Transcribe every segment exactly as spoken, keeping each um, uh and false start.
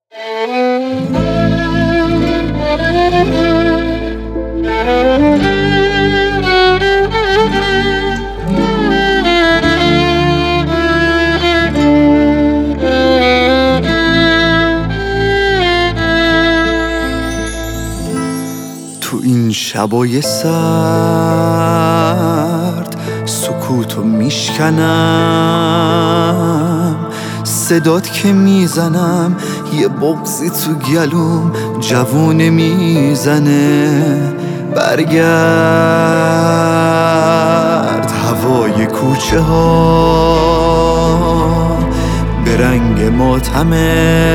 تو این شبای سرد سکوتو میشکنم، صدات که میزنم یه بغضی تو گلوم جوونه میزنه. برگرد هوای کوچه ها به رنگ ماتمه،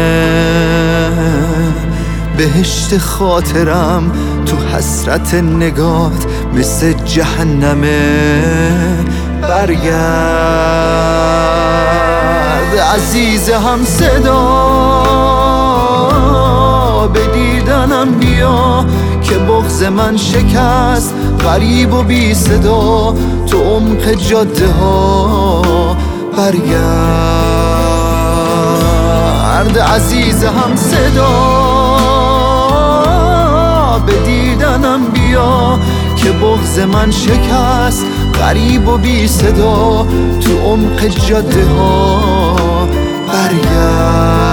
بهشت خاطرم تو حسرت نگات مثل جهنمه. برگرد عزیز هم صدا به دیدنم بیا که بغض من شکست غریب و بی صدا تو عمق جاده ها. برگرد عزیز هم صدا به دیدنم بیا که بغض من شکست غریب و بی صدا تو عمق جاده ها. برگرد